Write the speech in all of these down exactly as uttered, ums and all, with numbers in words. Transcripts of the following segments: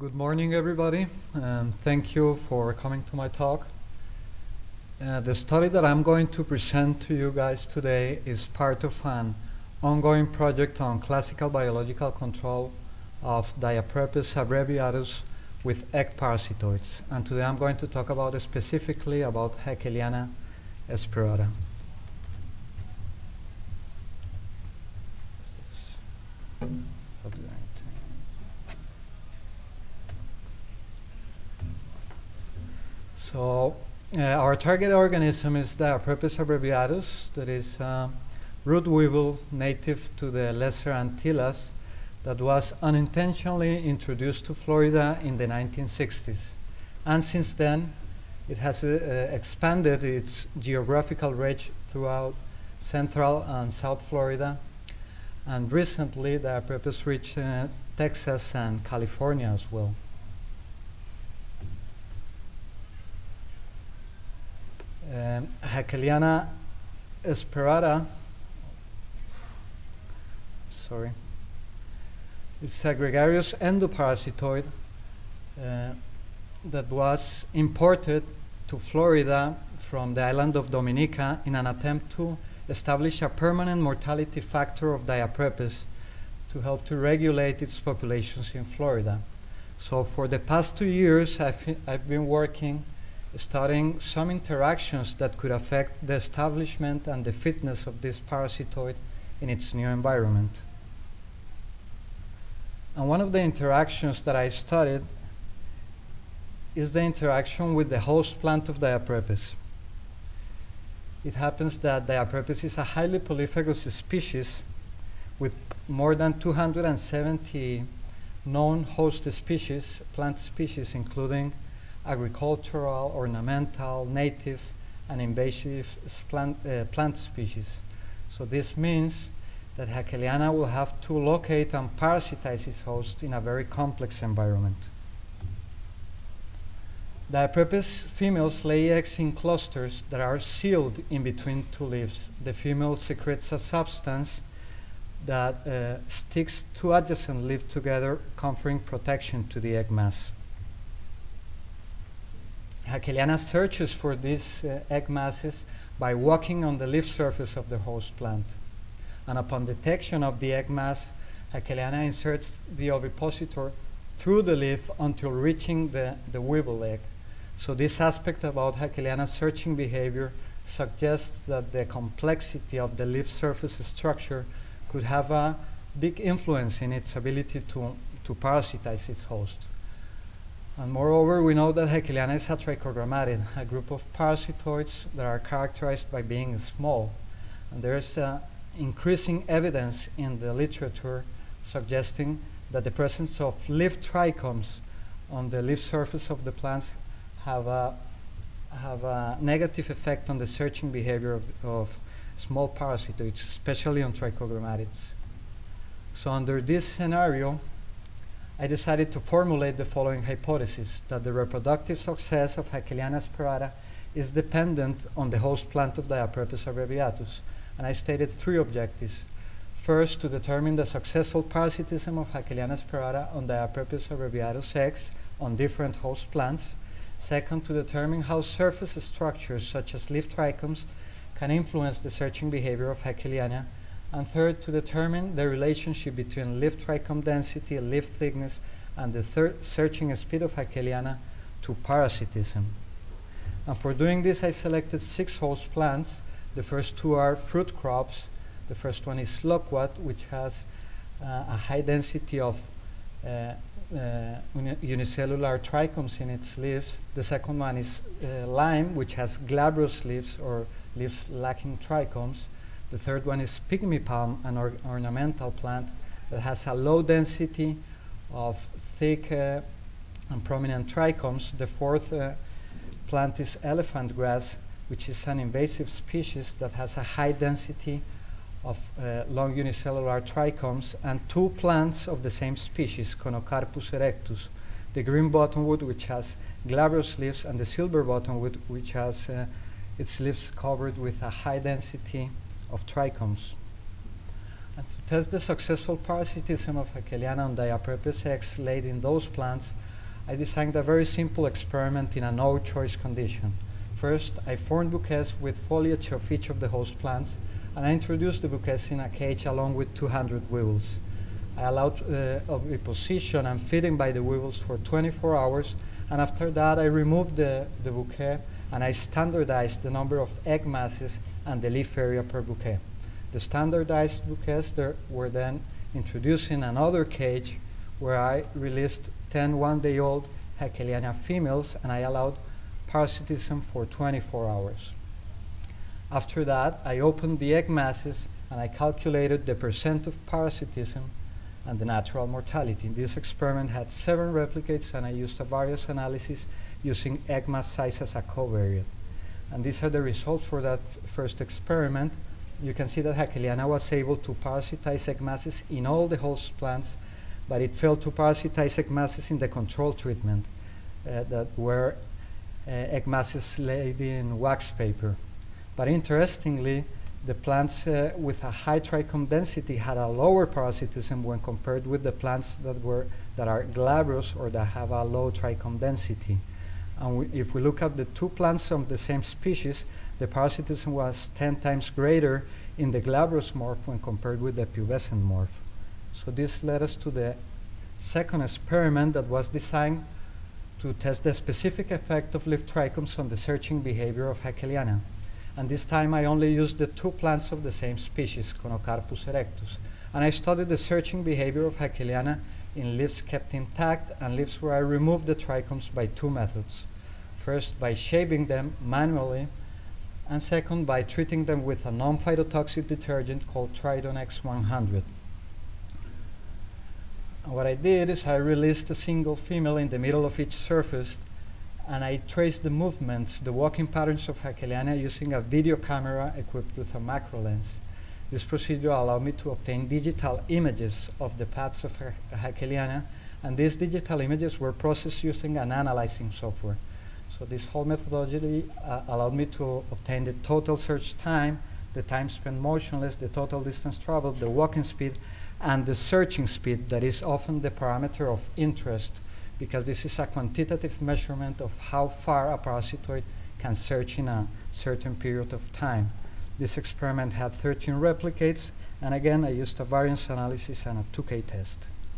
good morning, everybody, and thank you for coming to my talk. Uh, the study that I'm going to present to you guys today is part of an ongoing project on classical biological control of Diaprepes abbreviatus with egg parasitoids. And today I'm going to talk about it specifically about Haeckelliana esperata. So uh, our target organism is Diaprepes abbreviatus, that is a root weevil native to the Lesser Antilles that was unintentionally introduced to Florida in the nineteen sixties. And since then, it has uh, expanded its geographical range throughout Central and South Florida. And recently, Diaprepes reached uh, Texas and California as well. Um, Haeckelliana esperata, sorry, it's a gregarious endoparasitoid uh, that was imported to Florida from the island of Dominica in an attempt to establish a permanent mortality factor of Diaprepes to help to regulate its populations in Florida. So for the past two years, I've, I've been working studying some interactions that could affect the establishment and the fitness of this parasitoid in its new environment. And one of the interactions that I studied is the interaction with the host plant of Diaprepes. It happens that Diaprepes is a highly polyphagous species with more than two hundred seventy known host species, plant species, including agricultural, ornamental, native, and invasive plant, uh, plant species. So this means that Haeckelliana will have to locate and parasitize its host in a very complex environment. Diaprepes females lay eggs in clusters that are sealed in between two leaves. The female secretes a substance that uh, sticks two adjacent leaves together, conferring protection to the egg mass. Haeckelliana searches for these uh, egg masses by walking on the leaf surface of the host plant. And upon detection of the egg mass, Haeckelliana inserts the ovipositor through the leaf until reaching the, the weevil egg. So this aspect about Haeckelliana's searching behavior suggests that the complexity of the leaf surface structure could have a big influence in its ability to, to parasitize its host. And moreover, we know that Haeckelliana is a trichogrammatid, a group of parasitoids that are characterized by being small. And there is uh, increasing evidence in the literature suggesting that the presence of leaf trichomes on the leaf surface of the plants have a, have a negative effect on the searching behavior of, of small parasitoids, especially on trichogrammatids. So under this scenario, I decided to formulate the following hypothesis: that the reproductive success of Haeckelliana esperata is dependent on the host plant of Diaprepes abbreviatus. And I stated three objectives. First, to determine the successful parasitism of Haeckelliana esperata on Diaprepes abbreviatus eggs on different host plants. Second, to determine how surface structures such as leaf trichomes can influence the searching behavior of Haeckelliana. And third, to determine the relationship between leaf trichome density, leaf thickness, and the third searching speed of Haeckelliana to parasitism. And for doing this, I selected six host plants. The first two are fruit crops. The first one is loquat, which has uh, a high density of uh, uh, uni unicellular trichomes in its leaves. The second one is uh, lime, which has glabrous leaves or leaves lacking trichomes. The third one is pygmy palm, an or ornamental plant that has a low density of thick uh, and prominent trichomes. The fourth uh, plant is elephant grass, which is an invasive species that has a high density of uh, long unicellular trichomes. And two plants of the same species, Conocarpus erectus, the green buttonwood, which has glabrous leaves, and the silver buttonwood, which has uh, its leaves covered with a high density of trichomes. And to test the successful parasitism of Haeckelliana on Diaprepes eggs laid in those plants, I designed a very simple experiment in a no-choice condition. First, I formed bouquets with foliage of each of the host plants, and I introduced the bouquets in a cage along with two hundred weevils. I allowed uh, oviposition and feeding by the weevils for twenty-four hours, and after that I removed the, the bouquet and I standardized the number of egg masses and the leaf area per bouquet. The standardized bouquets there were then introduced in another cage where I released ten one-day-old Haeckelania females, and I allowed parasitism for twenty-four hours. After that, I opened the egg masses and I calculated the percent of parasitism and the natural mortality. This experiment had seven replicates, and I used a various analysis using egg mass size as a covariate. And these are the results for that first experiment. You can see that Haeckelania was able to parasitize egg masses in all the host plants, but it failed to parasitize egg masses in the control treatment uh, that were uh, egg masses laid in wax paper. But interestingly, the plants uh, with a high trichome density had a lower parasitism when compared with the plants that were that are glabrous or that have a low trichome density. And we, if we look at the two plants of the same species, the parasitism was ten times greater in the glabrous morph when compared with the pubescent morph. So this led us to the second experiment that was designed to test the specific effect of leaf trichomes on the searching behavior of Haeckelania. And this time I only used the two plants of the same species, Conocarpus erectus. And I studied the searching behavior of Haeckelania in leaves kept intact and leaves where I removed the trichomes by two methods. First, by shaving them manually, and second, by treating them with a non-phytotoxic detergent called Tridon X one hundred. And what I did is I released a single female in the middle of each surface, and I traced the movements, the walking patterns of Haeckelania using a video camera equipped with a macro lens. This procedure allowed me to obtain digital images of the paths of ha Haeckelania, and these digital images were processed using an analyzing software. So this whole methodology uh, allowed me to obtain the total search time, the time spent motionless, the total distance traveled, the walking speed, and the searching speed that is often the parameter of interest, because this is a quantitative measurement of how far a parasitoid can search in a certain period of time. This experiment had thirteen replicates, and again I used a variance analysis and a two K test.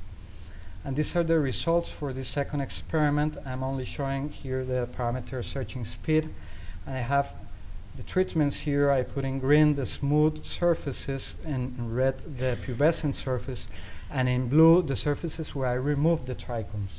And these are the results for this second experiment. I'm only showing here the parameter searching speed, and I have the treatments here. I put in green the smooth surfaces, and in red the pubescent surface, and in blue the surfaces where I removed the trichomes.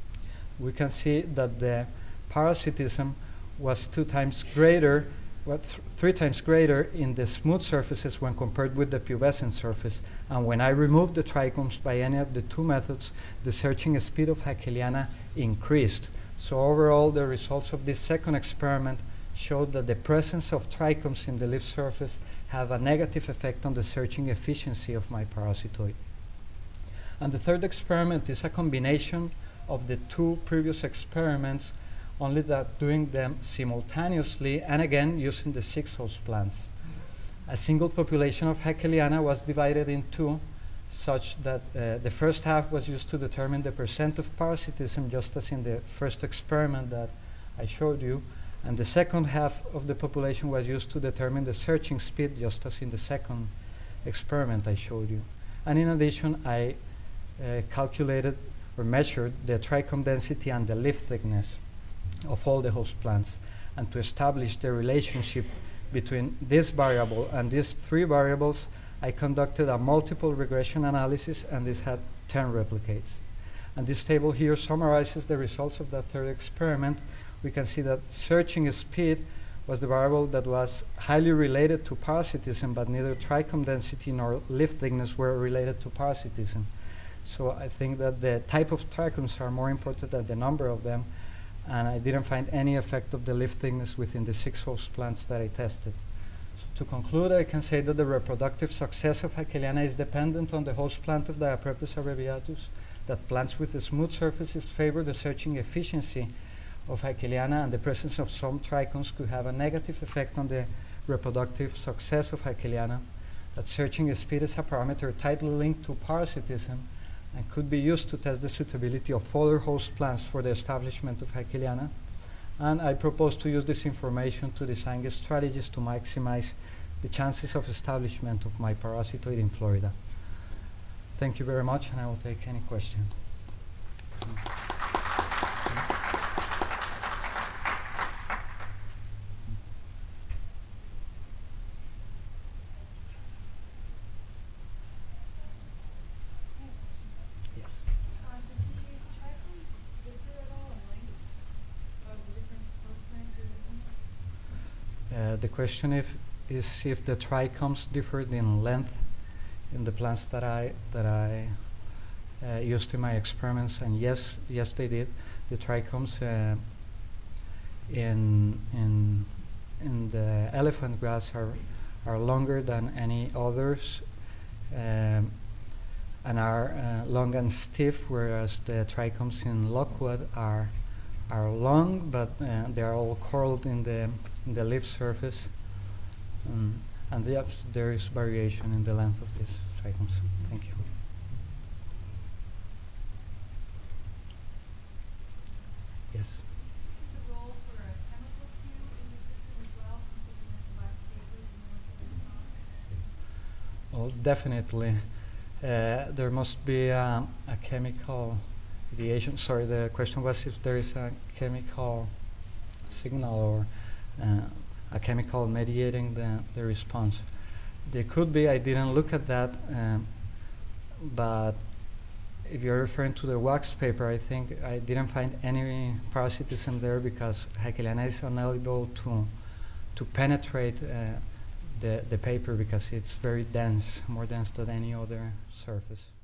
We can see that the parasitism was two times greater, what th three times greater in the smooth surfaces when compared with the pubescent surface. And when I removed the trichomes by any of the two methods, the searching speed of Haeckelania increased. So overall, the results of this second experiment showed that the presence of trichomes in the leaf surface have a negative effect on the searching efficiency of my parasitoid. And the third experiment is a combination of the two previous experiments, only that doing them simultaneously and again using the six host plants. A single population of Haeckelania was divided in two, such that uh, the first half was used to determine the percent of parasitism, just as in the first experiment that I showed you, and the second half of the population was used to determine the searching speed, just as in the second experiment I showed you. And in addition, I uh, calculated or measured the trichome density and the leaf thickness of all the host plants. And to establish the relationship between this variable and these three variables, I conducted a multiple regression analysis, and this had ten replicates. And this table here summarizes the results of that third experiment. We can see that searching speed was the variable that was highly related to parasitism, but neither trichome density nor leaf thickness were related to parasitism. So I think that the type of trichomes are more important than the number of them, and I didn't find any effect of the leaf thickness within the six host plants that I tested. So to conclude, I can say that the reproductive success of Haeckelania is dependent on the host plant of Diaprepes abbreviatus, that plants with the smooth surfaces favor the searching efficiency of Haeckelania, and the presence of some trichomes could have a negative effect on the reproductive success of Haeckelania, that searching speed is a parameter tightly linked to parasitism, and could be used to test the suitability of other host plants for the establishment of Haeckelliana. And I propose to use this information to design strategies to maximize the chances of establishment of my parasitoid in Florida. Thank you very much, and I will take any questions. Uh, the question if, is if the trichomes differed in length in the plants that I that I uh, used in my experiments, and yes, yes they did. The trichomes uh, in in in the elephant grass are are longer than any others, um, and are uh, long and stiff, whereas the trichomes in loquat are are long, but uh, they are all curled in the in the leaf surface, um, and yes, there is variation in the length of these trichomes. Thank you. Yes. Is the role for a chemical cue in the system as well, considering that the last papers in the molecular response? Well, definitely. Uh, there must be a, a chemical mediation. Sorry, the question was if there is a chemical signal or uh, a chemical mediating the, the response. There could be. I didn't look at that, um, but if you're referring to the wax paper, I think I didn't find any parasitism there because Haeckelliana is unable to to penetrate uh, the the paper because it's very dense, more dense than any other surface.